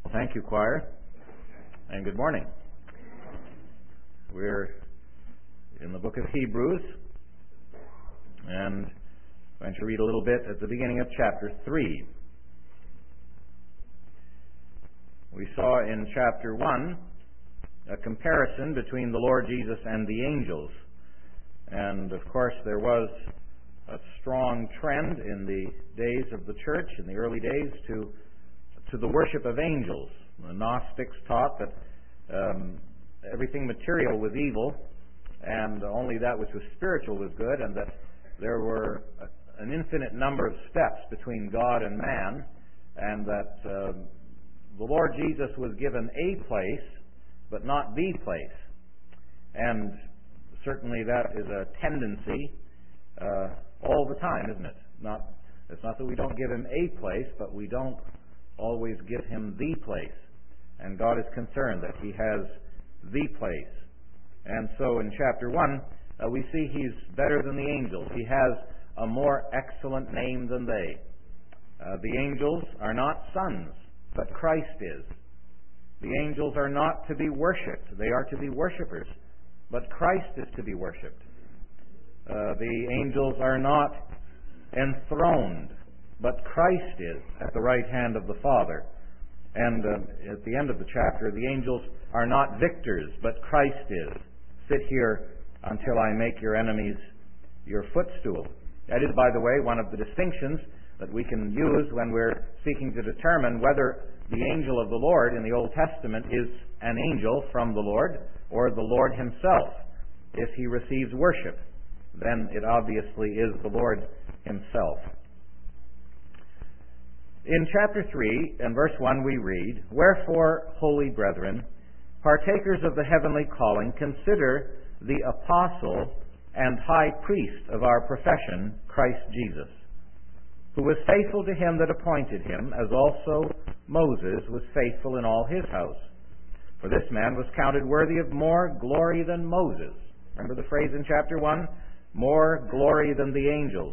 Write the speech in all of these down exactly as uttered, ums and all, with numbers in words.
Thank you, choir, and good morning. We're in the book of Hebrews, and I'm going to read a little bit at the beginning of chapter three. We saw in chapter one a comparison between the Lord Jesus and the angels. And, of course, there was a strong trend in the days of the church, in the early days, to to the worship of angels. The Gnostics taught that um, everything material was evil, and only that which was spiritual was good, and that there were a, an infinite number of steps between God and man, and that uh, the Lord Jesus was given a place, but not the place. And certainly that is a tendency uh, all the time, isn't it? Not, it's not that we don't give him a place, but we don't always give him the place. And God is concerned that he has the place. And so in chapter one, uh, we see he's better than the angels. He has a more excellent name than they. Uh, the angels are not sons, but Christ is. The angels are not to be worshipped. They are to be worshippers, but Christ is to be worshipped. Uh, the angels are not enthroned, but Christ is at the right hand of the Father. And uh, at the end of the chapter, the angels are not victors, but Christ is. Sit here until I make your enemies your footstool. That is, by the way, one of the distinctions that we can use when we're seeking to determine whether the angel of the Lord in the Old Testament is an angel from the Lord or the Lord himself. If he receives worship, then it obviously is the Lord himself. In chapter three and verse one we read, "Wherefore, holy brethren, partakers of the heavenly calling, consider the apostle and high priest of our profession, Christ Jesus, who was faithful to him that appointed him, as also Moses was faithful in all his house. For this man was counted worthy of more glory than Moses." Remember the phrase in chapter one? More glory than the angels,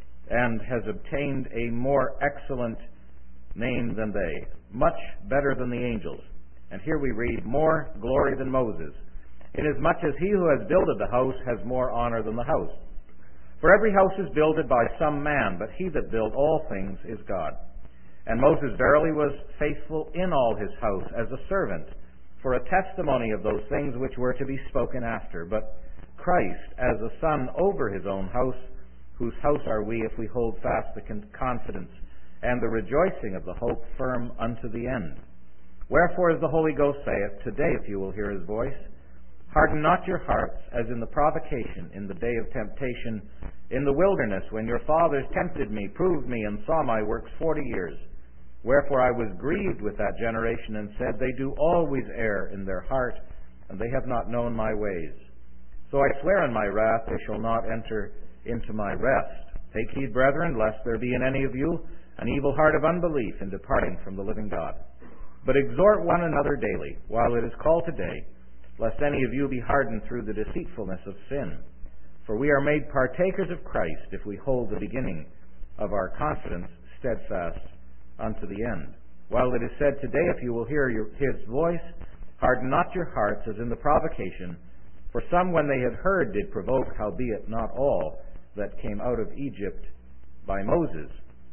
and has obtained a more excellent name than they, much better than the angels. And here we read, more glory than Moses, inasmuch as he who has builded the house has more honor than the house. For every house is builded by some man, but he that built all things is God. And Moses verily was faithful in all his house as a servant, for a testimony of those things which were to be spoken after. But Christ as a son over his own house, whose house are we if we hold fast the confidence and the rejoicing of the hope firm unto the end. Wherefore, as the Holy Ghost saith, today if you will hear his voice, harden not your hearts, as in the provocation, in the day of temptation, in the wilderness, when your fathers tempted me, proved me, and saw my works forty years. Wherefore I was grieved with that generation, and said, they do always err in their heart, and they have not known my ways. So I swear in my wrath, they shall not enter into my rest. Take heed, brethren, lest there be in any of you an evil heart of unbelief in departing from the living God. But exhort one another daily, while it is called today, lest any of you be hardened through the deceitfulness of sin. For we are made partakers of Christ, if we hold the beginning of our confidence steadfast unto the end. While it is said, today if you will hear your, his voice, harden not your hearts, as in the provocation. For some, when they had heard, did provoke, howbeit not all that came out of Egypt by Moses.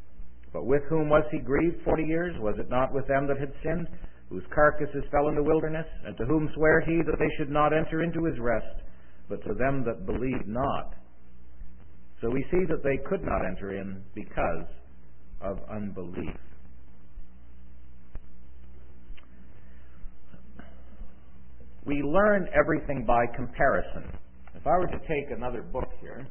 But with whom was he grieved forty years? Was it not with them that had sinned, whose carcasses fell in the wilderness? And to whom sware he that they should not enter into his rest, but to them that believed not? So we see that they could not enter in because of unbelief. We learn everything by comparison. If I were to take another book here,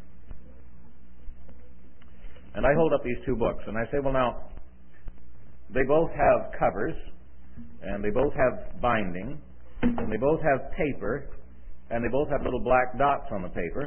and I hold up these two books, and I say, well, now, they both have covers, and they both have binding, and they both have paper, and they both have little black dots on the paper.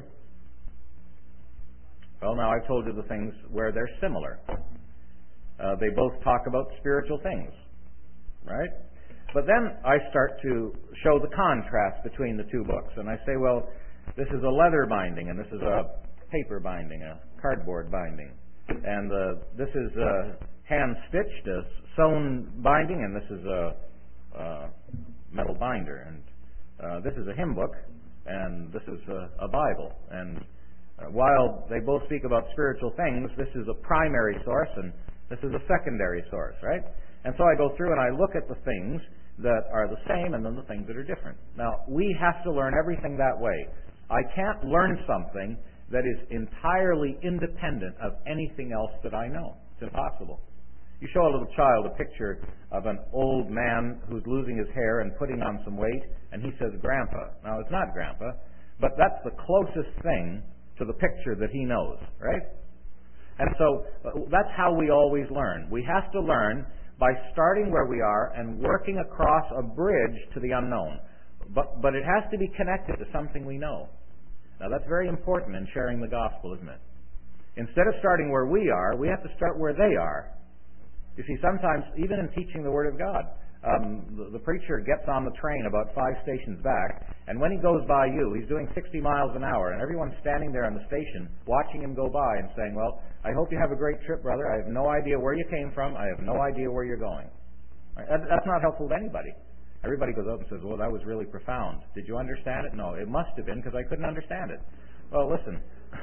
Well, now, I've told you the things where they're similar. Uh, they both talk about spiritual things, right? But then I start to show the contrast between the two books, and I say, well, this is a leather binding, and this is a paper binding, a cardboard binding. And uh, this is uh, hand-stitched, a sewn binding, and this is a uh, metal binder. And uh, this is a hymn book, and this is a, a Bible. And uh, while they both speak about spiritual things, this is a primary source, and this is a secondary source, right? And so I go through and I look at the things that are the same and then the things that are different. Now, we have to learn everything that way. I can't learn something that is entirely independent of anything else that I know. It's impossible. You show a little child a picture of an old man who's losing his hair and putting on some weight, and he says, Grandpa. Now, it's not Grandpa, but that's the closest thing to the picture that he knows, right? And so uh, that's how we always learn. We have to learn by starting where we are and working across a bridge to the unknown. But, but it has to be connected to something we know. Now, that's very important in sharing the gospel, isn't it? Instead of starting where we are, we have to start where they are. You see, sometimes, even in teaching the Word of God, um, the, the preacher gets on the train about five stations back, and when he goes by you, he's doing sixty miles an hour, and everyone's standing there on the station watching him go by and saying, well, I hope you have a great trip, brother. I have no idea where you came from. I have no idea where you're going. Right? That, that's not helpful to anybody. Everybody goes up and says, well, that was really profound. Did you understand it? No, it must have been because I couldn't understand it. Well, listen,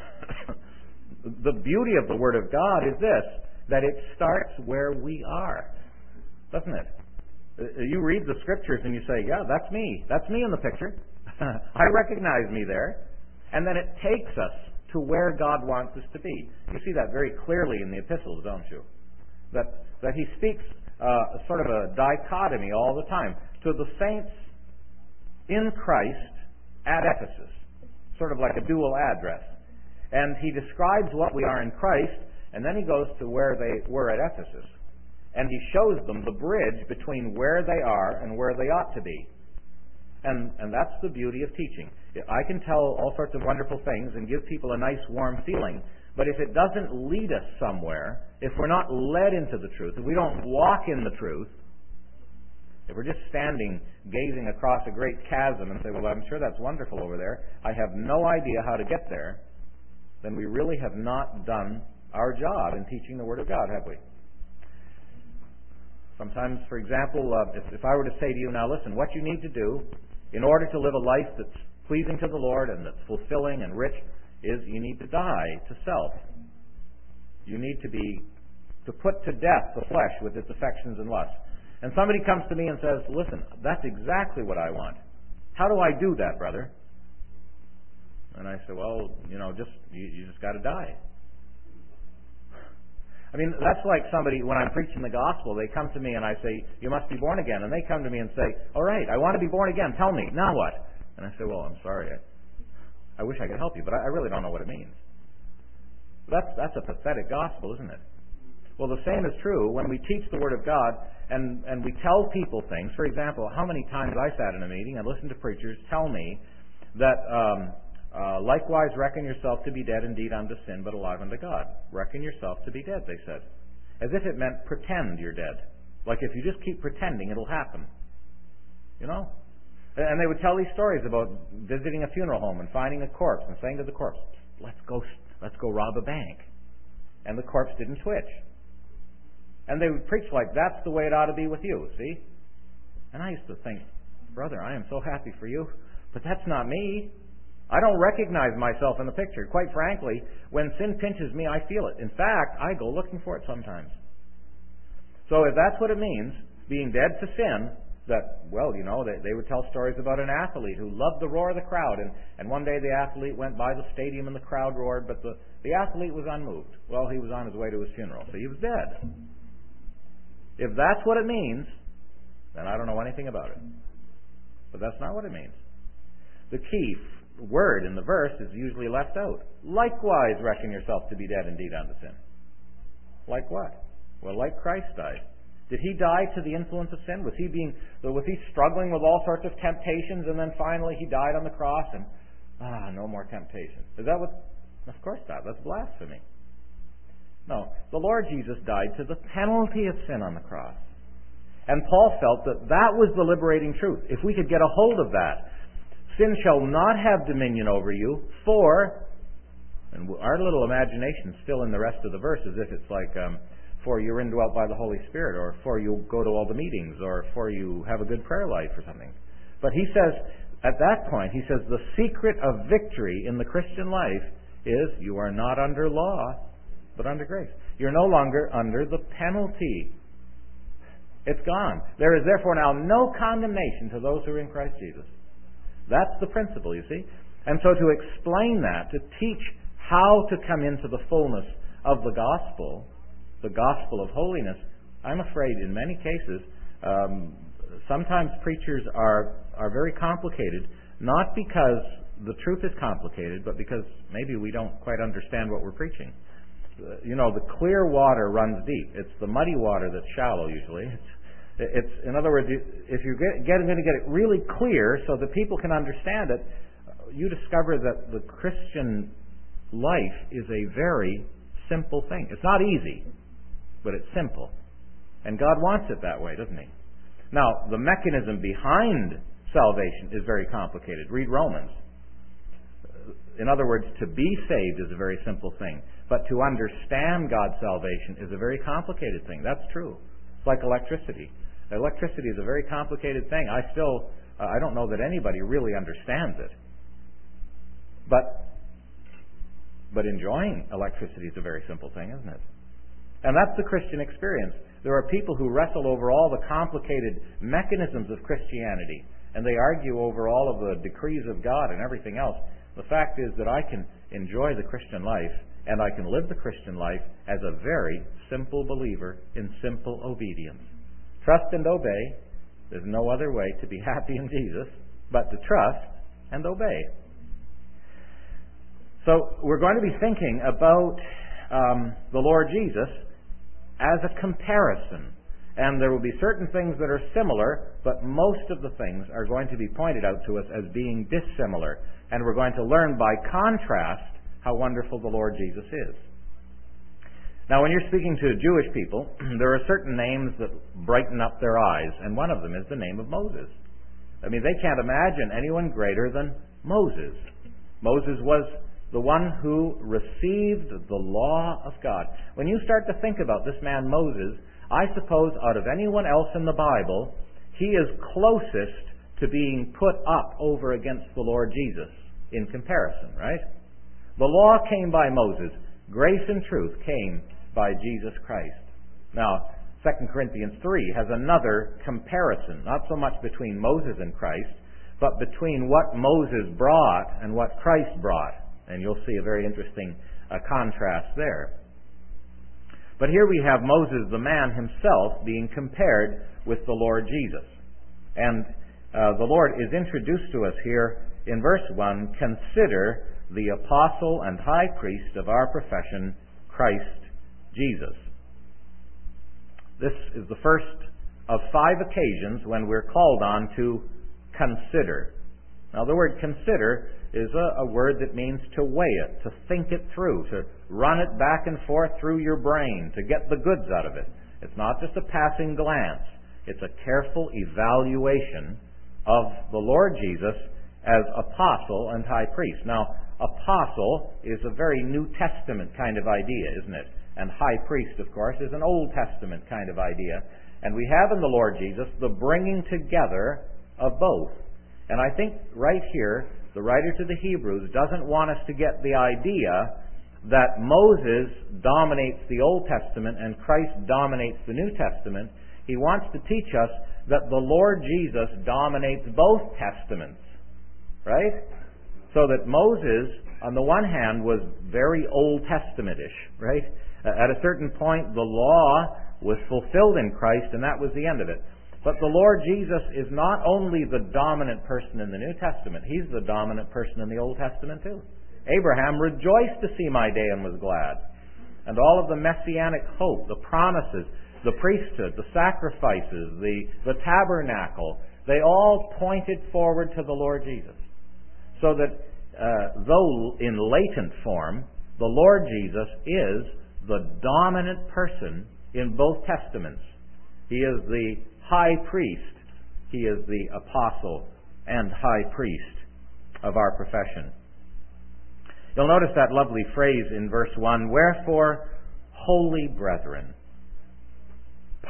the beauty of the Word of God is this, that it starts where we are, doesn't it? You read the Scriptures and you say, yeah, that's me. That's me in the picture. I recognize me there. And then it takes us to where God wants us to be. You see that very clearly in the epistles, don't you? That, that he speaks uh, sort of a dichotomy all the time to the saints in Christ at Ephesus, sort of like a dual address. And he describes what we are in Christ, and then he goes to where they were at Ephesus. And he shows them the bridge between where they are and where they ought to be. And, and that's the beauty of teaching. I can tell all sorts of wonderful things and give people a nice warm feeling, but if it doesn't lead us somewhere, if we're not led into the truth, if we don't walk in the truth, if we're just standing gazing across a great chasm and say, well, I'm sure that's wonderful over there, I have no idea how to get there, then we really have not done our job in teaching the Word of God, have we? Sometimes, for example, uh, if, if I were to say to you, now listen, what you need to do in order to live a life that's pleasing to the Lord and that's fulfilling and rich is you need to die to self. You need to be, to put to death the flesh with its affections and lusts. And somebody comes to me and says, listen, that's exactly what I want. How do I do that, brother? And I say, well, you know, just you, you just got to die. I mean, that's like somebody, when I'm preaching the gospel, they come to me and I say, you must be born again. And they come to me and say, all right, I want to be born again. Tell me, now what? And I say, well, I'm sorry. I, I wish I could help you, but I, I really don't know what it means. That's, that's a pathetic gospel, isn't it? Well, the same is true when we teach the Word of God and, and we tell people things. For example, how many times I sat in a meeting and listened to preachers tell me that um, uh, likewise reckon yourself to be dead indeed unto sin, but alive unto God. Reckon yourself to be dead, they said. As if it meant pretend you're dead. Like if you just keep pretending, it'll happen. You know? And they would tell these stories about visiting a funeral home and finding a corpse and saying to the corpse, let's go, let's go rob a bank. And the corpse didn't twitch. And they would preach like, that's the way it ought to be with you, see? And I used to think, brother, I am so happy for you, but that's not me. I don't recognize myself in the picture. Quite frankly, when sin pinches me, I feel it. In fact, I go looking for it sometimes. So if that's what it means, being dead to sin, that, well, you know, they, they would tell stories about an athlete who loved the roar of the crowd, and, and one day the athlete went by the stadium and the crowd roared, but the, the athlete was unmoved. Well, he was on his way to his funeral, so he was dead. If that's what it means, then I don't know anything about it. But that's not what it means. The key f- word in the verse is usually left out. Likewise reckon yourself to be dead indeed unto sin. Like what? Well, like Christ died. Did he die to the influence of sin? Was he being, was he struggling with all sorts of temptations, and then finally he died on the cross and, ah, no more temptation? Is that what? Of course not. That's blasphemy. No, the Lord Jesus died to the penalty of sin on the cross. And Paul felt that that was the liberating truth. If we could get a hold of that, sin shall not have dominion over you, for, and our little imaginations fill in the rest of the verse as if it's like, um, for you're indwelt by the Holy Spirit, or for you go to all the meetings, or for you have a good prayer life or something. But he says, at that point, he says, the secret of victory in the Christian life is you are not under law, but under grace. You're no longer under the penalty. It's gone. There is therefore now no condemnation to those who are in Christ Jesus. That's the principle, you see. And so to explain that, to teach how to come into the fullness of the gospel, the gospel of holiness, I'm afraid in many cases, um, sometimes preachers are, are very complicated, not because the truth is complicated, but because maybe we don't quite understand what we're preaching. Uh, you know, the clear water runs deep. It's the muddy water that's shallow usually. It's, it's in other words, if you're get, get, going to get it really clear so that people can understand it, you discover that the Christian life is a very simple thing. It's not easy, but it's simple. And God wants it that way, doesn't He? Now, the mechanism behind salvation is very complicated. Read Romans. In other words, to be saved is a very simple thing. But to understand God's salvation is a very complicated thing. That's true. It's like electricity. Electricity is a very complicated thing. I still, uh, I don't know that anybody really understands it. But, but enjoying electricity is a very simple thing, isn't it? And that's the Christian experience. There are people who wrestle over all the complicated mechanisms of Christianity, and they argue over all of the decrees of God and everything else. The fact is that I can enjoy the Christian life, and I can live the Christian life as a very simple believer in simple obedience. Trust and obey. There's no other way to be happy in Jesus but to trust and obey. So we're going to be thinking about um, the Lord Jesus as a comparison. And there will be certain things that are similar, but most of the things are going to be pointed out to us as being dissimilar. And we're going to learn by contrast how wonderful the Lord Jesus is. Now, when you're speaking to Jewish people, there are certain names that brighten up their eyes, and one of them is the name of Moses. I mean, they can't imagine anyone greater than Moses. Moses was the one who received the law of God. When you start to think about this man Moses, I suppose out of anyone else in the Bible, he is closest to being put up over against the Lord Jesus in comparison, right? The law came by Moses. Grace and truth came by Jesus Christ. Now, Second Corinthians three has another comparison, not so much between Moses and Christ, but between what Moses brought and what Christ brought. And you'll see a very interesting uh, contrast there. But here we have Moses, the man himself, being compared with the Lord Jesus. And uh, the Lord is introduced to us here in verse one, consider the apostle and high priest of our profession, Christ Jesus. This is the first of five occasions when we're called on to consider. Now, the word consider is a, a word that means to weigh it, to think it through, to run it back and forth through your brain, to get the goods out of it. It's not just a passing glance. It's a careful evaluation of the Lord Jesus as apostle and high priest. Now, apostle is a very New Testament kind of idea, isn't it? And high priest, of course, is an Old Testament kind of idea. And we have in the Lord Jesus the bringing together of both. And I think right here, the writer to the Hebrews doesn't want us to get the idea that Moses dominates the Old Testament and Christ dominates the New Testament. He wants to teach us that the Lord Jesus dominates both Testaments. Right? So that Moses, on the one hand, was very Old Testament-ish, right? At a certain point, the law was fulfilled in Christ, and that was the end of it. But the Lord Jesus is not only the dominant person in the New Testament, He's the dominant person in the Old Testament too. Abraham rejoiced to see my day and was glad. And all of the messianic hope, the promises, the priesthood, the sacrifices, the, the tabernacle, they all pointed forward to the Lord Jesus. So that uh, though in latent form, the Lord Jesus is the dominant person in both Testaments. He is the high priest. He is the apostle and high priest of our profession. You'll notice that lovely phrase in verse one, wherefore, holy brethren.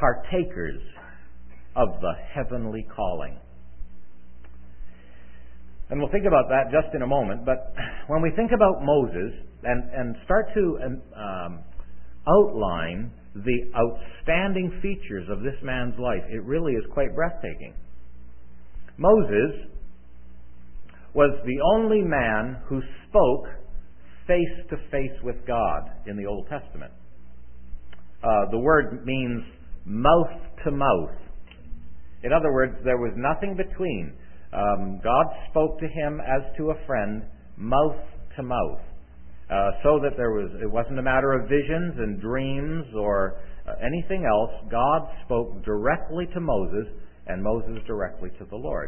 partakers of the heavenly calling. And we'll think about that just in a moment, but when we think about Moses and, and start to um, outline the outstanding features of this man's life, it really is quite breathtaking. Moses was the only man who spoke face to face with God in the Old Testament. Uh, the word means mouth to mouth. In other words, there was nothing between. Um, God spoke to him as to a friend, mouth to mouth, uh, so that there was. It wasn't a matter of visions and dreams or uh, anything else. God spoke directly to Moses, and Moses directly to the Lord.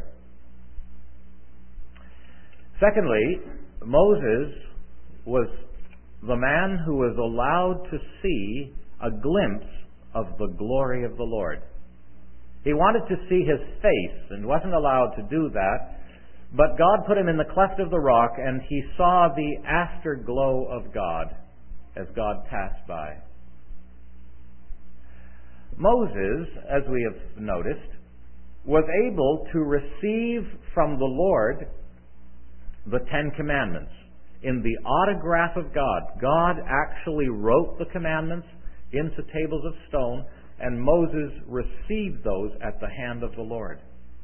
Secondly, Moses was the man who was allowed to see a glimpse of the glory of the Lord. He wanted to see his face and wasn't allowed to do that, but God put him in the cleft of the rock and he saw the afterglow of God as God passed by. Moses, as we have noticed, was able to receive from the Lord the Ten Commandments in the autograph of God. God actually wrote the commandments into tables of stone, and Moses received those at the hand of the Lord.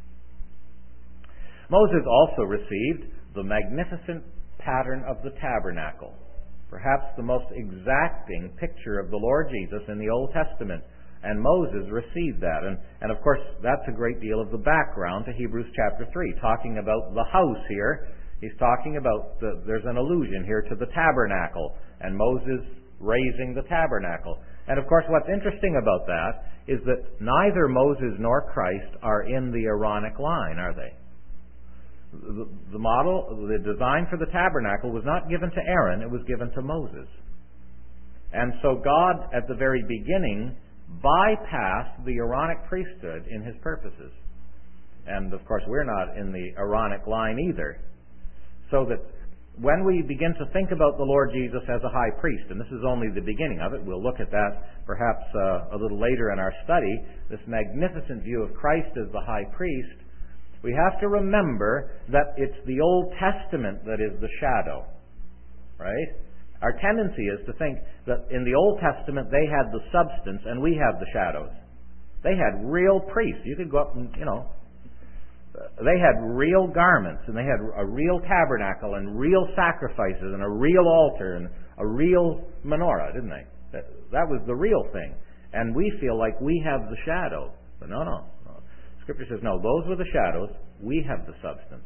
Moses also received the magnificent pattern of the tabernacle, perhaps the most exacting picture of the Lord Jesus in the Old Testament. And Moses received that. And, and of course, that's a great deal of the background to Hebrews chapter three, talking about the house here. He's talking about, the, there's an allusion here to the tabernacle, and Moses raising the tabernacle. And of course, what's interesting about that is that neither Moses nor Christ are in the Aaronic line, are they? The, the model, the design for the tabernacle was not given to Aaron, it was given to Moses. And so God, at the very beginning, bypassed the Aaronic priesthood in his purposes. And of course, we're not in the Aaronic line either. So that when we begin to think about the Lord Jesus as a high priest, and this is only the beginning of it, we'll look at that perhaps uh, a little later in our study, this magnificent view of Christ as the high priest, we have to remember that it's the Old Testament that is the shadow, right? Our tendency is to think that in the Old Testament they had the substance and we have the shadows. They had real priests. You could go up and, you know, they had real garments, and they had a real tabernacle, and real sacrifices, and a real altar, and a real menorah, didn't they? That, that was the real thing. And we feel like we have the shadow. But no, no, no. Scripture says, no, those were the shadows. We have the substance.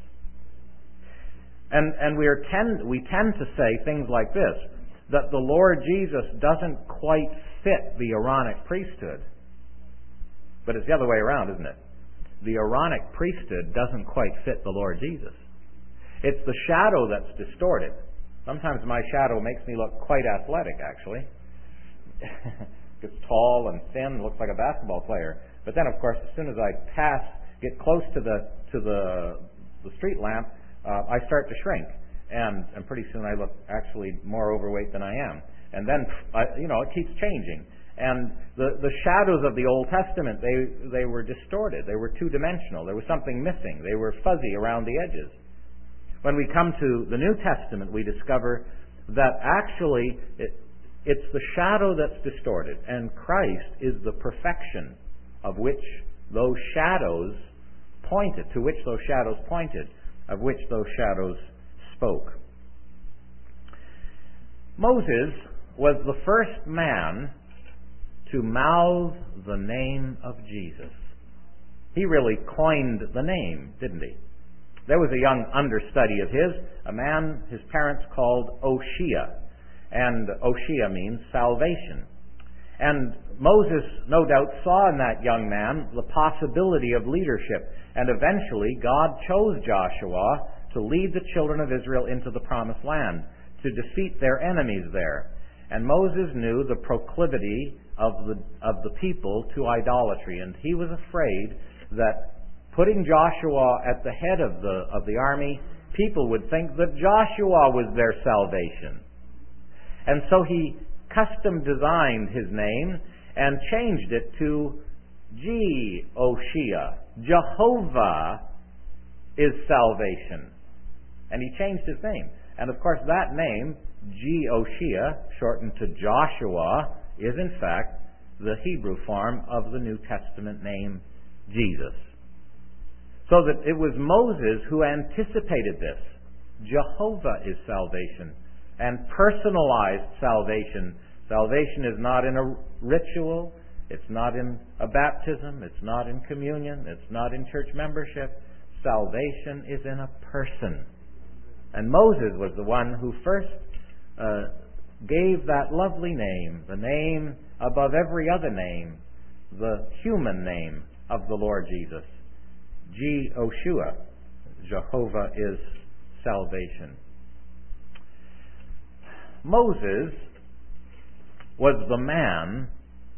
And and we are tend we tend to say things like this, that the Lord Jesus doesn't quite fit the Aaronic priesthood. But it's the other way around, isn't it? The Aaronic priesthood doesn't quite fit the Lord Jesus. It's the shadow that's distorted. Sometimes my shadow makes me look quite athletic, actually. Gets tall and thin, looks like a basketball player. But then, of course, as soon as I pass, get close to the to the the street lamp, uh, I start to shrink, and and pretty soon I look actually more overweight than I am. And then, I, you know, it keeps changing. And the, the shadows of the Old Testament, they, they were distorted. They were two-dimensional. There was something missing. They were fuzzy around the edges. When we come to the New Testament, we discover that actually it, it's the shadow that's distorted, and Christ is the perfection of which those shadows pointed, to which those shadows pointed, of which those shadows spoke. Moses was the first man to mouth the name of Jesus. He really coined the name, didn't he? There was a young understudy of his, a man his parents called Oshea. And Oshea means salvation. And Moses, no doubt, saw in that young man the possibility of leadership. And eventually, God chose Joshua to lead the children of Israel into the promised land, to defeat their enemies there. And Moses knew the proclivity of the of the people to idolatry, and he was afraid that putting Joshua at the head of the of the army, people would think that Joshua was their salvation. And so he custom designed his name and changed it to Jehoshua. Jehovah is salvation. And he changed his name. And of course that name, Jehoshua, shortened to Joshua, is in fact the Hebrew form of the New Testament name Jesus. So that it was Moses who anticipated this. Jehovah is salvation. And personalized salvation. Salvation is not in a ritual. It's not in a baptism. It's not in communion. It's not in church membership. Salvation is in a person. And Moses was the one who first uh, gave that lovely name, the name above every other name, the human name of the Lord Jesus. Jehoshua. Jehovah is salvation. Moses was the man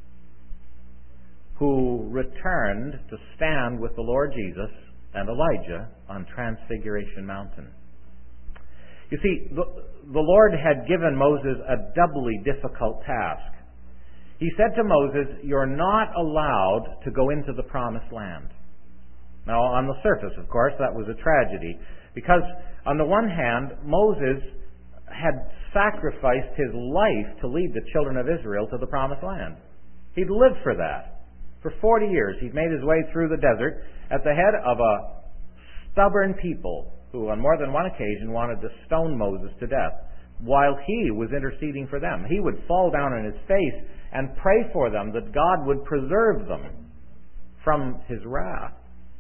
who returned to stand with the Lord Jesus and Elijah on Transfiguration Mountain. You see, the, the Lord had given Moses a doubly difficult task. He said to Moses, "You're not allowed to go into the promised land." Now, on the surface, of course, that was a tragedy, because on the one hand, Moses had sacrificed his life to lead the children of Israel to the promised land. He'd lived for that. For forty years, he'd made his way through the desert at the head of a stubborn people who on more than one occasion wanted to stone Moses to death, while he was interceding for them. He would fall down on his face and pray for them that God would preserve them from his wrath.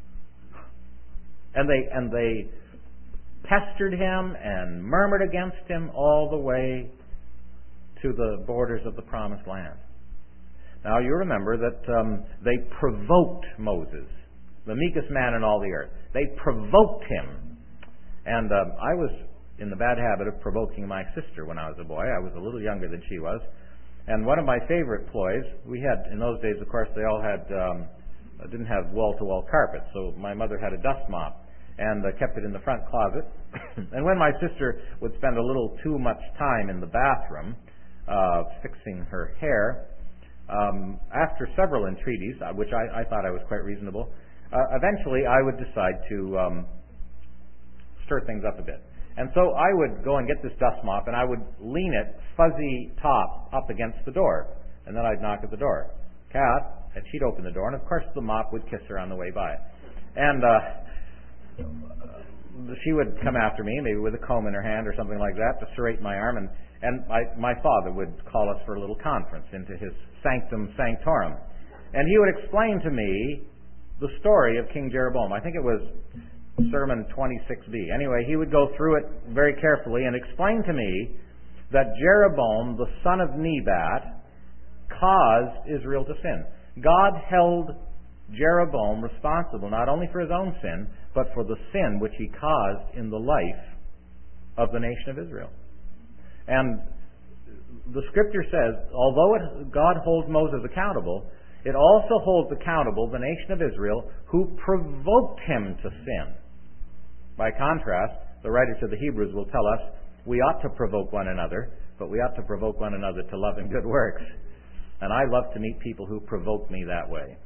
And they and they pestered him and murmured against him all the way to the borders of the promised land. Now you remember that um, they provoked Moses, the meekest man in all the earth. They provoked him. And um, I was in the bad habit of provoking my sister when I was a boy. I was a little younger than she was. And one of my favorite ploys, we had, in those days, of course, they all had, um, didn't have wall-to-wall carpet, so my mother had a dust mop and uh, kept it in the front closet. And when my sister would spend a little too much time in the bathroom uh, fixing her hair, um, after several entreaties, uh, which I, I thought I was quite reasonable, uh, eventually I would decide to um, stir things up a bit. And so I would go and get this dust mop and I would lean it fuzzy top up against the door. And then I'd knock at the door. Kath, and she'd open the door, and of course the mop would kiss her on the way by. And uh, she would come after me, maybe with a comb in her hand or something like that, to serrate my arm. And, and my, my father would call us for a little conference into his sanctum sanctorum. And he would explain to me the story of King Jeroboam. I think it was Sermon twenty-six b. Anyway, he would go through it very carefully and explain to me that Jeroboam, the son of Nebat, caused Israel to sin. God held Jeroboam responsible not only for his own sin, but for the sin which he caused in the life of the nation of Israel. And the Scripture says, although it, God holds Moses accountable, it also holds accountable the nation of Israel who provoked him to sin. By contrast, the writer to the Hebrews will tell us we ought to provoke one another, but we ought to provoke one another to love and good works. And I love to meet people who provoke me that way.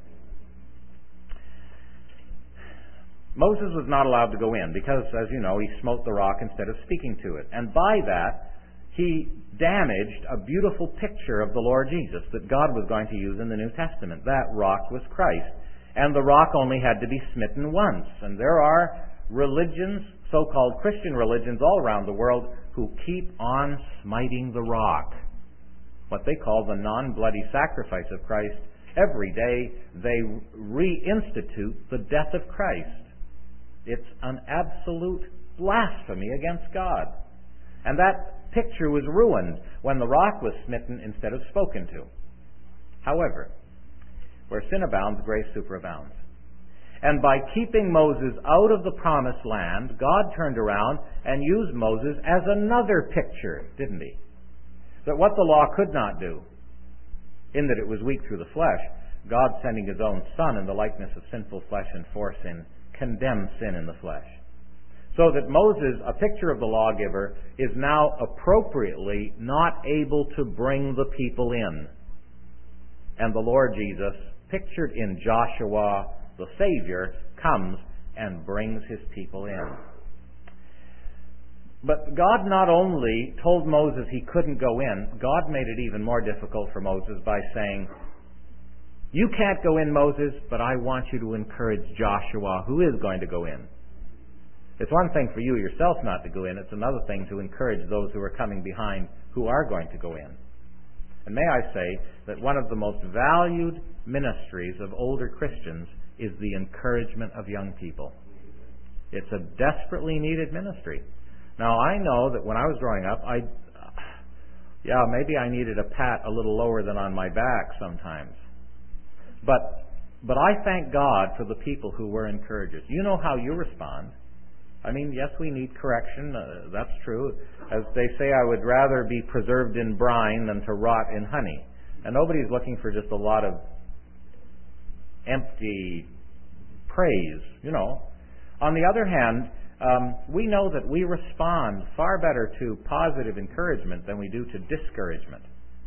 Moses was not allowed to go in because, as you know, he smote the rock instead of speaking to it. And by that, he damaged a beautiful picture of the Lord Jesus that God was going to use in the New Testament. That rock was Christ. And the rock only had to be smitten once. And there are religions, so-called Christian religions all around the world, who keep on smiting the rock. What they call the non-bloody sacrifice of Christ. Every day they reinstitute the death of Christ. It's an absolute blasphemy against God. And that picture was ruined when the rock was smitten instead of spoken to. However, where sin abounds, grace superabounds. And by keeping Moses out of the promised land, God turned around and used Moses as another picture, didn't he? That what the law could not do, in that it was weak through the flesh, God sending his own Son in the likeness of sinful flesh and for sin, condemned sin in the flesh. So that Moses, a picture of the lawgiver, is now appropriately not able to bring the people in. And the Lord Jesus pictured in Joshua, the Savior, comes and brings his people in. But God not only told Moses he couldn't go in, God made it even more difficult for Moses by saying, you can't go in, Moses, but I want you to encourage Joshua, who is going to go in. It's one thing for you yourself not to go in. It's another thing to encourage those who are coming behind who are going to go in. And may I say that one of the most valued ministries of older Christians is the encouragement of young people. It's a desperately needed ministry. Now, I know that when I was growing up, I, yeah, maybe I needed a pat a little lower than on my back sometimes. But, but I thank God for the people who were encouragers. You know how you respond. I mean, yes, we need correction. Uh, that's true. As they say, I would rather be preserved in brine than to rot in honey. And nobody's looking for just a lot of empty praise, you know. On the other hand, um, we know that we respond far better to positive encouragement than we do to discouragement.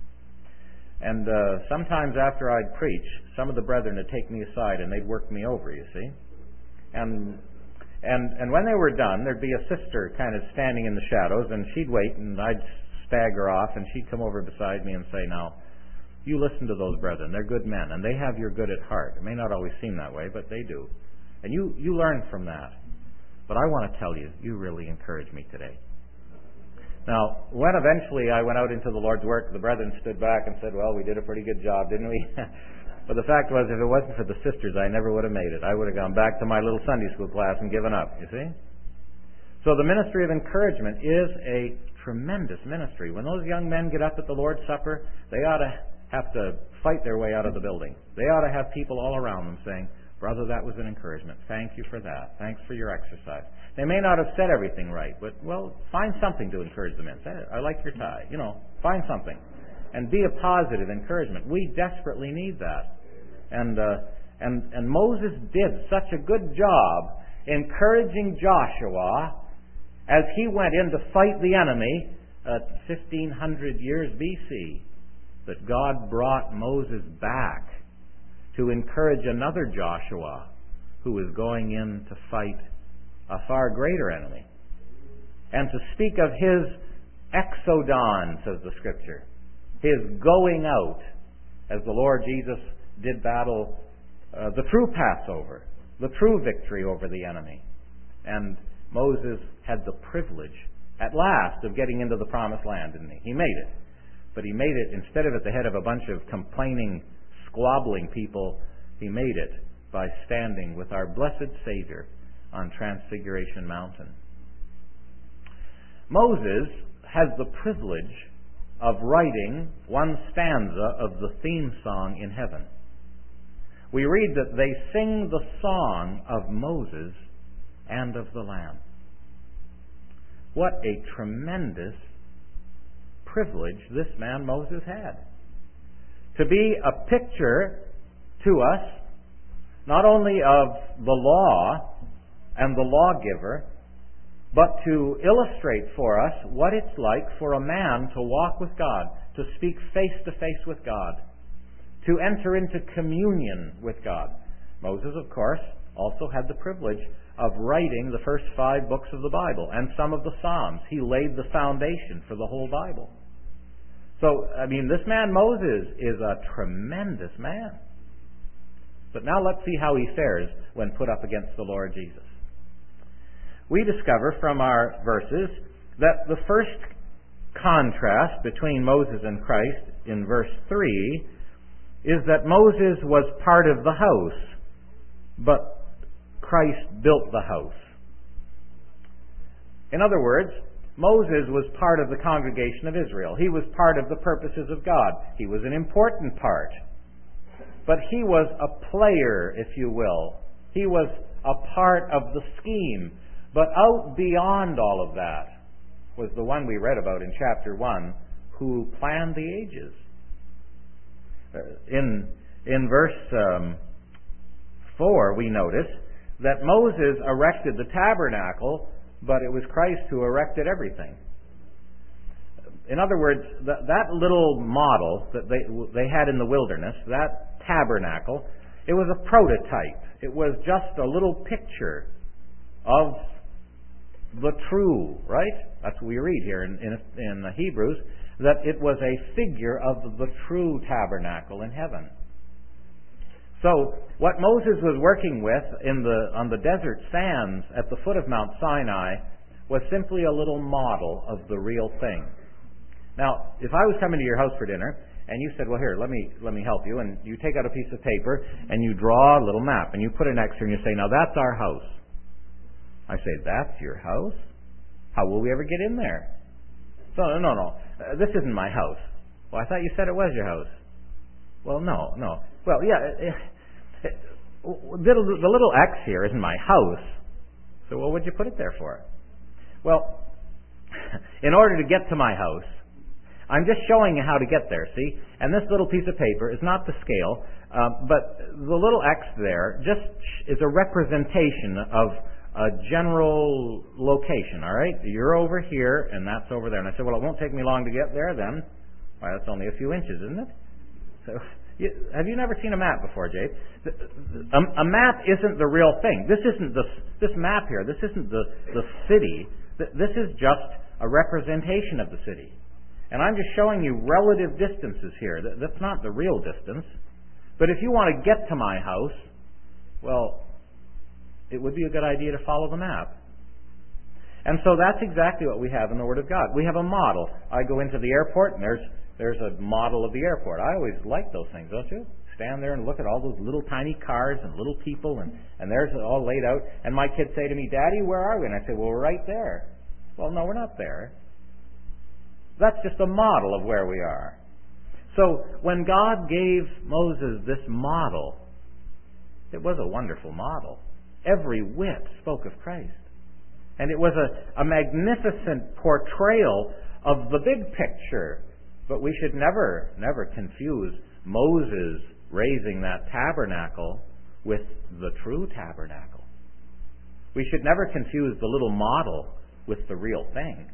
And uh, sometimes after I'd preach, some of the brethren would take me aside and they'd work me over, you see. And and and when they were done, there'd be a sister kind of standing in the shadows, and she'd wait, and I'd stagger off, and she'd come over beside me and say, now, you listen to those brethren. They're good men, and they have your good at heart. It may not always seem that way, but they do. And you, you learn from that. But I want to tell you, you really encouraged me today. Now, when eventually I went out into the Lord's work, the brethren stood back and said, well, we did a pretty good job, didn't we? But the fact was, if it wasn't for the sisters, I never would have made it. I would have gone back to my little Sunday school class and given up, you see? So the ministry of encouragement is a tremendous ministry. When those young men get up at the Lord's Supper, they ought to have to fight their way out of the building. They ought to have people all around them saying, brother, that was an encouragement. Thank you for that. Thanks for your exercise. They may not have said everything right, but, well, find something to encourage them in. Say, I like your tie. You know, find something. And be a positive encouragement. We desperately need that. And, uh, and, and Moses did such a good job encouraging Joshua as he went in to fight the enemy at fifteen hundred years B C, that God brought Moses back to encourage another Joshua who was going in to fight a far greater enemy. And to speak of his exodon, says the Scripture, his going out, as the Lord Jesus did battle uh, the true Passover, the true victory over the enemy. And Moses had the privilege, at last, of getting into the promised land, didn't he? He made it. But he made it, instead of at the head of a bunch of complaining, squabbling people, he made it by standing with our blessed Savior on Transfiguration Mountain. Moses has the privilege of writing one stanza of the theme song in heaven. We read that they sing the song of Moses and of the Lamb. What a tremendous privilege this man Moses had. To be a picture to us, not only of the law and the lawgiver, but to illustrate for us what it's like for a man to walk with God, to speak face to face with God, to enter into communion with God. Moses, of course, also had the privilege of writing the first five books of the Bible and some of the Psalms. He laid the foundation for the whole Bible. So, I mean, this man Moses is a tremendous man. But now let's see how he fares when put up against the Lord Jesus. We discover from our verses that the first contrast between Moses and Christ in verse three is that Moses was part of the house, but Christ built the house. In other words, Moses was part of the congregation of Israel. He was part of the purposes of God. He was an important part. But he was a player, if you will. He was a part of the scheme. But out beyond all of that was the one we read about in chapter one, who planned the ages. In, in verse um, four, we notice that Moses erected the tabernacle, but it was Christ who erected everything. In other words, that, that little model that they, they had in the wilderness, that tabernacle. It was a prototype. It was just a little picture of the true, right? That's what we read here in, in, in Hebrews, that it was a figure of the true tabernacle in heaven. So, what Moses was working with in the, on the desert sands at the foot of Mount Sinai was simply a little model of the real thing. Now, if I was coming to your house for dinner, and you said, well, here, let me let me help you, and you take out a piece of paper, and you draw a little map, and you put it next to it, and you say, now that's our house. I say, that's your house? How will we ever get in there? So, no, no, no. Uh, this isn't my house. Well, I thought you said it was your house. Well, no, no. Well, yeah, it, it, it, the little X here isn't my house. So, well, what'd you put it there for? Well, in order to get to my house, I'm just showing you how to get there, see? And this little piece of paper is not the scale, uh, but the little X there just is a representation of a general location, all right? You're over here, and that's over there. And I said, well, it won't take me long to get there then. Why, that's only a few inches, isn't it? So, you, have you never seen a map before, Jade? A, a map isn't the real thing. This isn't the, this map here. This isn't the, the city. This is just a representation of the city. And I'm just showing you relative distances here. That's not the real distance. But if you want to get to my house, well, it would be a good idea to follow the map. And so that's exactly what we have in the Word of God. We have a model. I go into the airport, and there's there's a model of the airport. I always like those things, don't you? Stand there and look at all those little tiny cars and little people, and, and there's it all laid out. And my kids say to me, Daddy, where are we? And I say, well, we're right there. Well, no, we're not there. That's just a model of where we are. So when God gave Moses this model, it was a wonderful model. Every whit spoke of Christ. And it was a, a magnificent portrayal of the big picture. But we should never, never confuse Moses raising that tabernacle with the true tabernacle. We should never confuse the little model with the real thing.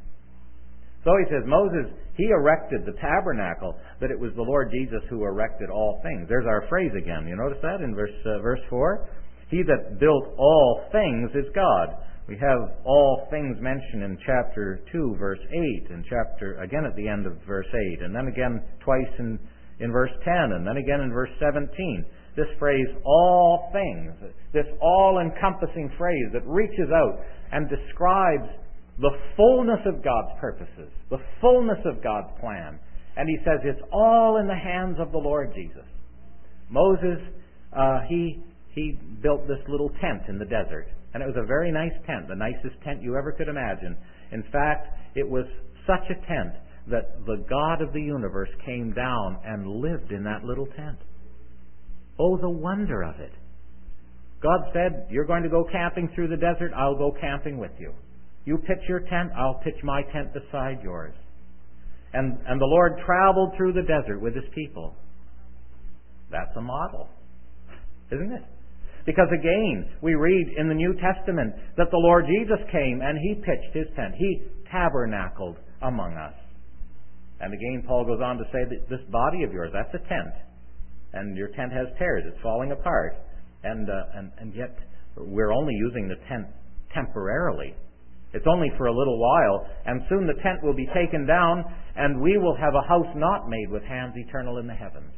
So he says, Moses, he erected the tabernacle, but it was the Lord Jesus who erected all things. There's our phrase again. You notice that in verse uh, verse four? He that built all things is God. We have all things mentioned in chapter two, verse eight, and chapter again at the end of verse eight, and then again twice in, in verse ten, and then again in verse seventeen. This phrase, all things, this all-encompassing phrase that reaches out and describes the fullness of God's purposes, the fullness of God's plan. And he says it's all in the hands of the Lord Jesus. Moses, uh, he he built this little tent in the desert. And it was a very nice tent, the nicest tent you ever could imagine. In fact, it was such a tent that the God of the universe came down and lived in that little tent. Oh, the wonder of it. God said, you're going to go camping through the desert, I'll go camping with you. You pitch your tent, I'll pitch my tent beside yours. And, and the Lord traveled through the desert with his people. That's a model, isn't it? Because again, we read in the New Testament that the Lord Jesus came and he pitched his tent. He tabernacled among us. And again, Paul goes on to say that this body of yours, that's a tent. And your tent has tears. It's falling apart. And, uh, and, and yet, we're only using the tent temporarily. It's only for a little while, and soon the tent will be taken down, and we will have a house not made with hands, eternal in the heavens.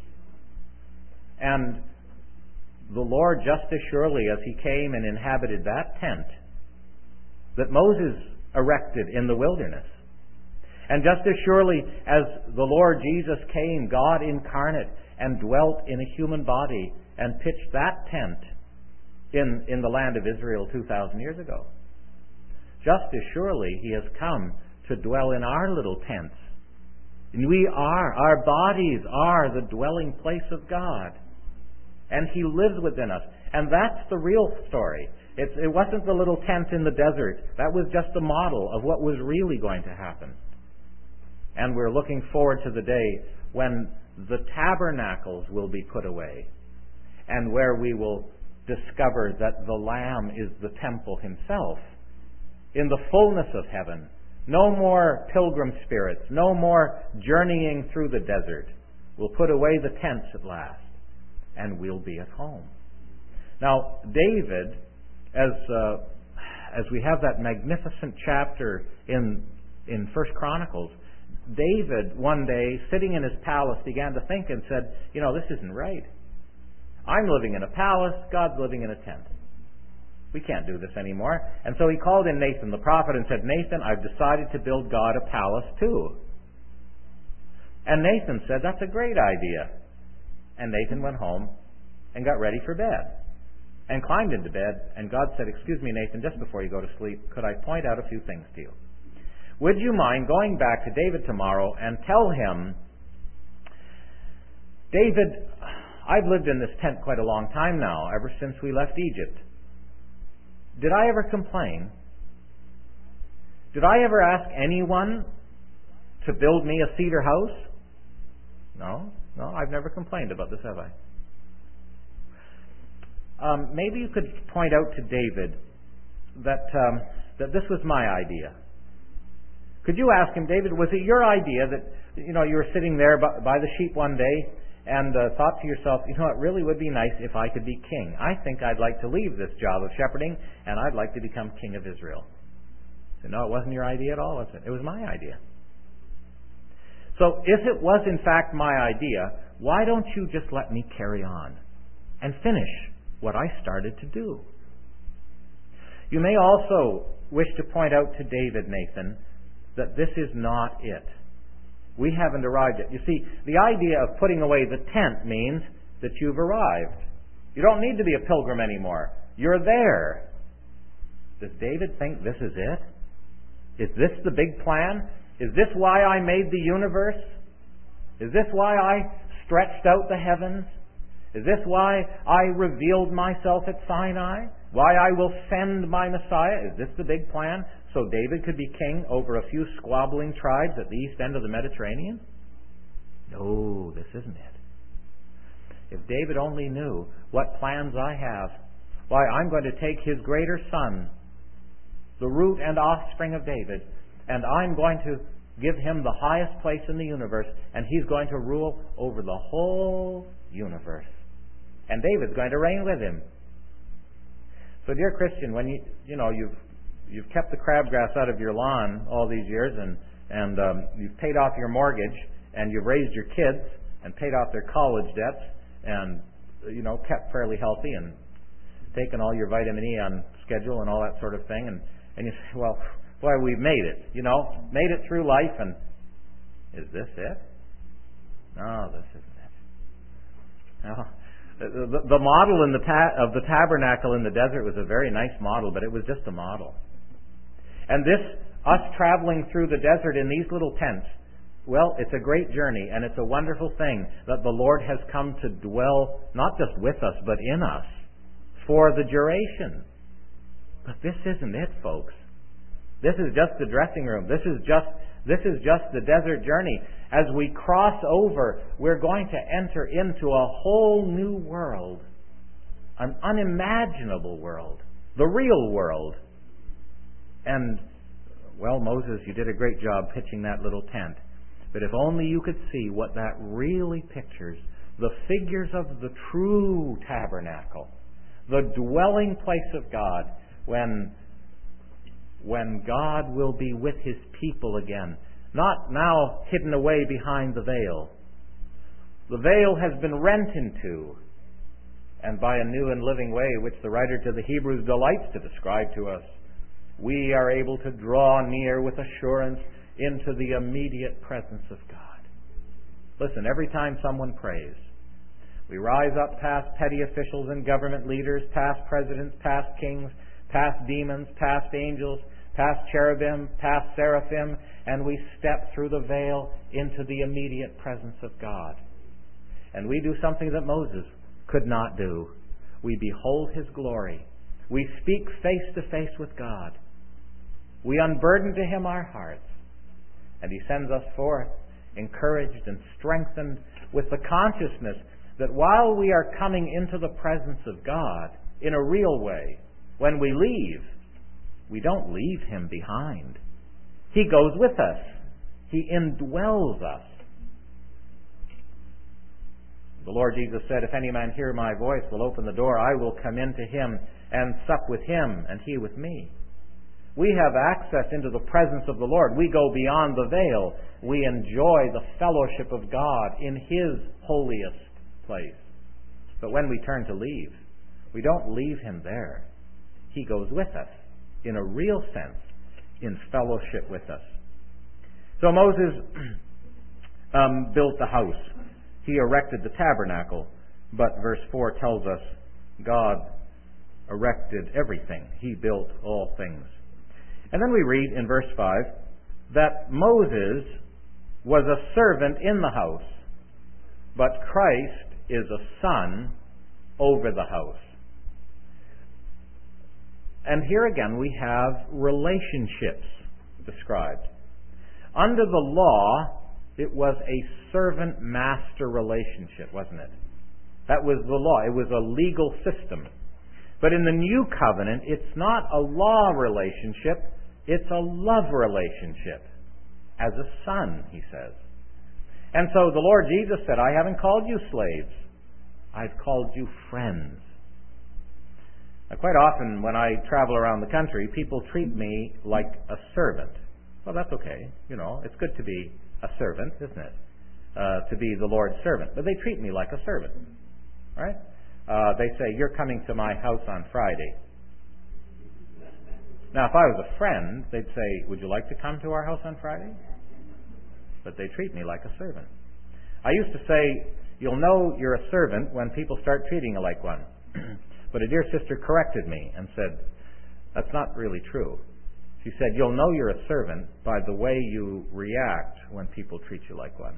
And the Lord, just as surely as he came and inhabited that tent that Moses erected in the wilderness, and just as surely as the Lord Jesus came, God incarnate, and dwelt in a human body, and pitched that tent in, in the land of Israel two thousand years ago, just as surely he has come to dwell in our little tents. And we are, our bodies are the dwelling place of God. And he lives within us. And that's the real story. It's, it wasn't the little tent in the desert. That was just a model of what was really going to happen. And we're looking forward to the day when the tabernacles will be put away, and where we will discover that the Lamb is the temple himself. In the fullness of heaven, no more pilgrim spirits, no more journeying through the desert. We'll put away the tents at last. and we'll be at home. Now, David, as uh, as we have that magnificent chapter in in First Chronicles, David one day, sitting in his palace, began to think and said, you know, this isn't right. I'm living in a palace, God's living in a tent. We can't do this anymore. And so he called in Nathan the prophet and said, Nathan, I've decided to build God a palace too. And Nathan said, that's a great idea. And Nathan went home and got ready for bed and climbed into bed. And God said, excuse me, Nathan, just before you go to sleep, could I point out a few things to you? Would you mind going back to David tomorrow and tell him, David, I've lived in this tent quite a long time now, ever since we left Egypt. Did I ever complain? Did I ever ask anyone to build me a cedar house? No, no, I've never complained about this, have I? Um, maybe you could point out to David that um, that this was my idea. Could you ask him, David, was it your idea that, you know, you were sitting there by, by the sheep one day and uh, thought to yourself, you know, it really would be nice if I could be king. I think I'd like to leave this job of shepherding and I'd like to become king of Israel. So, no, it wasn't your idea at all, was it? It was my idea. So if it was in fact my idea, why don't you just let me carry on and finish what I started to do? You may also wish to point out to David, Nathan, that this is not it. We haven't arrived yet. You see, the idea of putting away the tent means that you've arrived. You don't need to be a pilgrim anymore. You're there. Does David think this is it? Is this the big plan? Is this why I made the universe? Is this why I stretched out the heavens? Is this why I revealed myself at Sinai? Why I will send my Messiah? Is this the big plan? So David could be king over a few squabbling tribes at the east end of the Mediterranean? No, this isn't it. If David only knew what plans I have, why, I'm going to take his greater son, the root and offspring of David, and I'm going to give him the highest place in the universe, and he's going to rule over the whole universe. And David's going to reign with him. So, dear Christian, when you you know you've you've kept the crabgrass out of your lawn all these years, and and um, you've paid off your mortgage, and you've raised your kids and paid off their college debts, and you know kept fairly healthy and taken all your vitamin E on schedule and all that sort of thing, and and you say, well, boy, we've made it, you know, made it through life, and is this it? No, this isn't it. No. The, the model in the ta- of the tabernacle in the desert was a very nice model, but it was just a model. And this, us traveling through the desert in these little tents, well, it's a great journey, and it's a wonderful thing that the Lord has come to dwell not just with us, but in us for the duration. But this isn't it, folks. This is just the dressing room. This is just this is just the desert journey. As we cross over, we're going to enter into a whole new world, an unimaginable world, the real world. And, well, Moses, you did a great job pitching that little tent. But if only you could see what that really pictures, the figures of the true tabernacle, the dwelling place of God, when when God will be with His people again, not now hidden away behind the veil. The veil has been rent in two, and by a new and living way, which the writer to the Hebrews delights to describe to us, we are able to draw near with assurance into the immediate presence of God. Listen, every time someone prays, we rise up past petty officials and government leaders, past presidents, past kings, past demons, past angels, past cherubim, past seraphim, and we step through the veil into the immediate presence of God. And we do something that Moses could not do. We behold His glory. We speak face to face with God. We unburden to Him our hearts. And He sends us forth, encouraged and strengthened with the consciousness that while we are coming into the presence of God in a real way, when we leave, we don't leave Him behind. He goes with us. He indwells us. The Lord Jesus said, if any man hear my voice, will open the door, I will come in to him and sup with him and he with me. We have access into the presence of the Lord. We go beyond the veil. We enjoy the fellowship of God in his holiest place. But when we turn to leave, we don't leave him there. He goes with us, in a real sense, in fellowship with us. So Moses um, built the house. He erected the tabernacle. But verse four tells us God erected everything. He built all things. And then we read in verse five that Moses was a servant in the house, but Christ is a son over the house. And here again we have relationships described. Under the law, it was a servant-master relationship, wasn't it? That was the law. It was a legal system. But in the new covenant, it's not a law relationship, it's a love relationship. As a son, he says. And so the Lord Jesus said, I haven't called you slaves. I've called you friends. Now, quite often when I travel around the country, people treat me like a servant. Well, that's okay. You know, it's good to be a servant, isn't it? Uh, to be the Lord's servant. But they treat me like a servant. Right? Uh, they say, you're coming to my house on Friday. Now, if I was a friend, they'd say, would you like to come to our house on Friday? But they treat me like a servant. I used to say, you'll know you're a servant when people start treating you like one. But a dear sister corrected me and said, that's not really true. She said, you'll know you're a servant by the way you react when people treat you like one.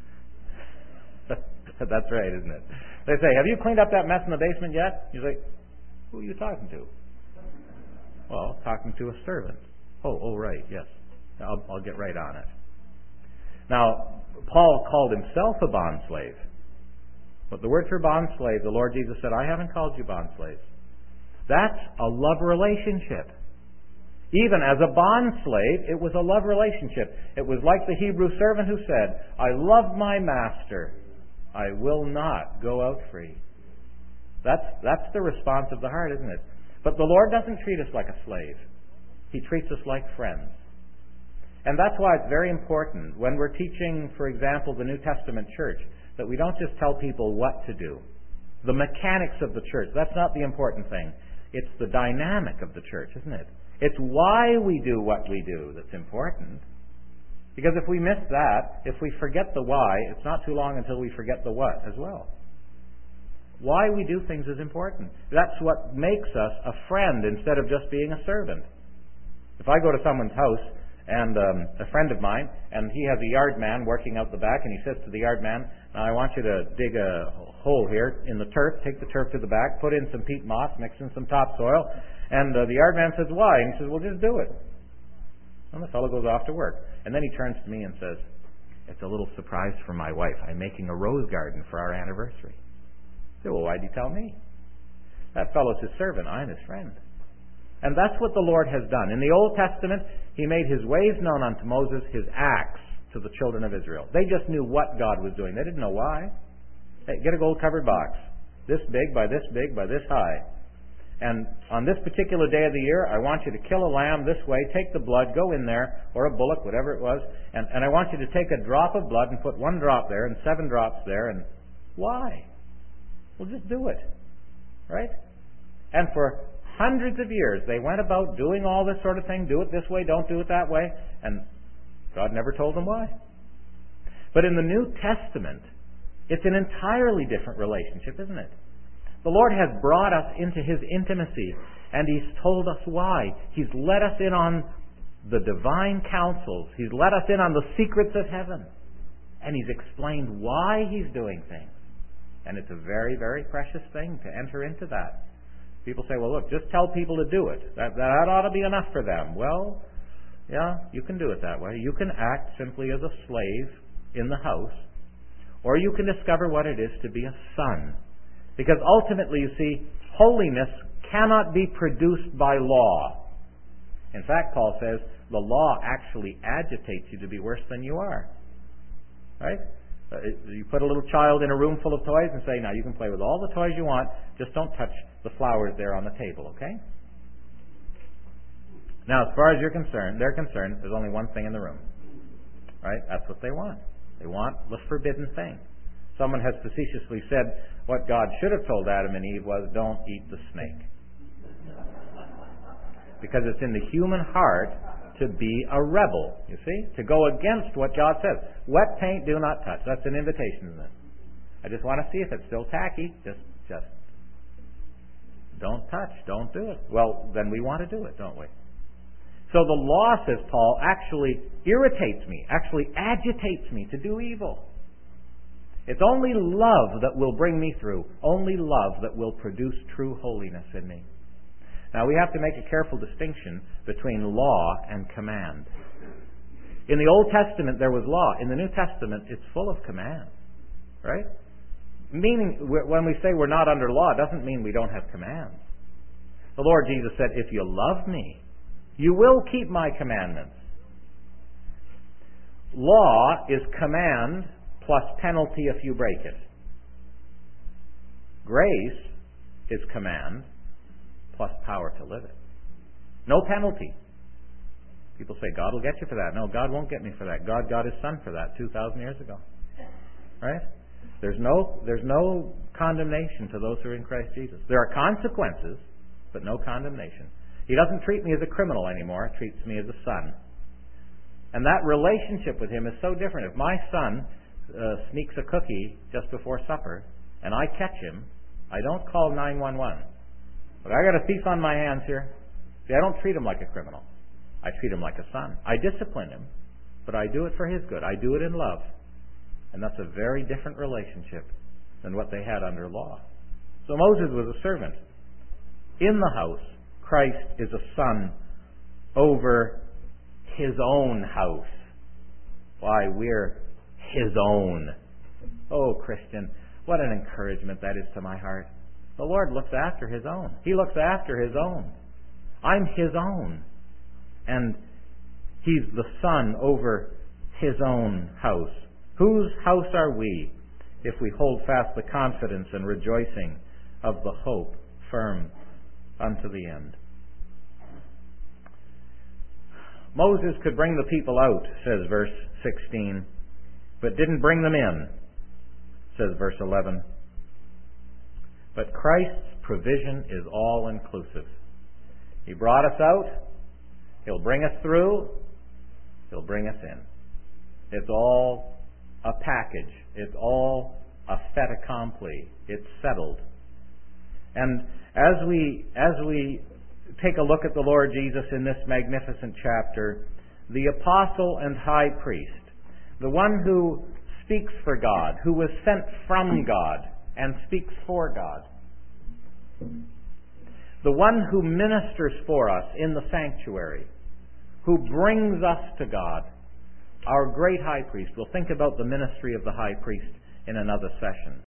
That's right, isn't it? They say, have you cleaned up that mess in the basement yet? You say, who are you talking to? Well, talking to a servant. Oh, oh, right, yes. I'll, I'll get right on it. Now, Paul called himself a bondslave. But the word for bondslave, the Lord Jesus said, I haven't called you bondslaves. That's a love relationship. Even as a bondslave, it was a love relationship. It was like the Hebrew servant who said, I love my master. I will not go out free. That's, that's the response of the heart, isn't it? But the Lord doesn't treat us like a slave. He treats us like friends. And that's why it's very important when we're teaching, for example, the New Testament church, that we don't just tell people what to do. The mechanics of the church, that's not the important thing. It's the dynamic of the church, isn't it? It's why we do what we do that's important. Because if we miss that, if we forget the why, it's not too long until we forget the what as well. Why we do things is important. That's what makes us a friend instead of just being a servant. If I go to someone's house, and um, a friend of mine, and he has a yard man working out the back, and he says to the yard man, now I want you to dig a hole here in the turf, take the turf to the back, put in some peat moss, mix in some topsoil, and uh, the yard man says, why? And he says, well, just do it. And the fellow goes off to work. And then he turns to me and says, it's a little surprise for my wife. I'm making a rose garden for our anniversary. I said, well, why'd you tell me? That fellow's his servant. I'm his friend. And that's what the Lord has done. In the Old Testament, He made His ways known unto Moses, His acts to the children of Israel. They just knew what God was doing. They didn't know why. Hey, get a gold-covered box. This big by this big by this high. And on this particular day of the year, I want you to kill a lamb this way, take the blood, go in there, or a bullock, whatever it was, and, and I want you to take a drop of blood and put one drop there and seven drops there. And why? Well, just do it. Right? And for hundreds of years, they went about doing all this sort of thing. Do it this way, don't do it that way. And God never told them why. But in the New Testament, it's an entirely different relationship, isn't it? The Lord has brought us into His intimacy, and He's told us why. He's let us in on the divine counsels. He's let us in on the secrets of heaven. And He's explained why He's doing things. And it's a very, very precious thing to enter into that. People say, well, look, just tell people to do it. That, that ought to be enough for them. Well, yeah, you can do it that way. You can act simply as a slave in the house, or you can discover what it is to be a son. Because ultimately, you see, holiness cannot be produced by law. In fact, Paul says, the law actually agitates you to be worse than you are. Right? Uh, you put a little child in a room full of toys and say, now you can play with all the toys you want, just don't touch the flowers there on the table, okay? Now, as far as you're concerned, they're concerned, there's only one thing in the room. Right? That's what they want. They want the forbidden thing. Someone has facetiously said what God should have told Adam and Eve was, don't eat the snake. Because it's in the human heart to be a rebel, you see? To go against what God says. Wet paint, do not touch. That's an invitation, isn't it? I just want to see if it's still tacky. Just, just don't touch. Don't do it. Well, then we want to do it, don't we? So the law, says Paul, actually irritates me, actually agitates me to do evil. It's only love that will bring me through, only love that will produce true holiness in me. Now, we have to make a careful distinction between law and command. In the Old Testament, there was law. In the New Testament, it's full of commands. Right? Meaning, when we say we're not under law, it doesn't mean we don't have commands. The Lord Jesus said, if you love me, you will keep my commandments. Law is command plus penalty if you break it. Grace is command plus power to live it. No penalty. People say, God will get you for that. No, God won't get me for that. God got His Son for that two thousand years ago. Right? There's no, there's no condemnation to those who are in Christ Jesus. There are consequences, but no condemnation. He doesn't treat me as a criminal anymore. He treats me as a son. And that relationship with Him is so different. If my son uh, sneaks a cookie just before supper, and I catch him, I don't call nine one one. But I got a thief on my hands here. See, I don't treat him like a criminal. I treat him like a son. I discipline him, but I do it for his good. I do it in love. And that's a very different relationship than what they had under law. So Moses was a servant in the house. Christ is a son over His own house. Why, we're His own. Oh, Christian, what an encouragement that is to my heart. The Lord looks after His own. He looks after His own. I'm His own. And He's the son over His own house. Whose house are we if we hold fast the confidence and rejoicing of the hope firm unto the end? Moses could bring the people out, says verse sixteen, but didn't bring them in, says verse eleven. But Christ's provision is all inclusive. He brought us out. He'll bring us through. He'll bring us in. It's all a package. It's all a fait accompli. It's settled. And as we as we take a look at the Lord Jesus in this magnificent chapter, the apostle and high priest, the one who speaks for God, who was sent from God and speaks for God, the one who ministers for us in the sanctuary, who brings us to God, our great high priest. We'll think about the ministry of the high priest in another session.